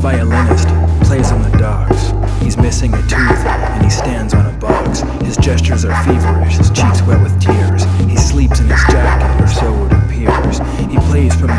violinist plays on the docks. He's missing a tooth and he stands on a box. His gestures are feverish, his cheeks wet with tears. He sleeps in his jacket, or so it appears. He plays from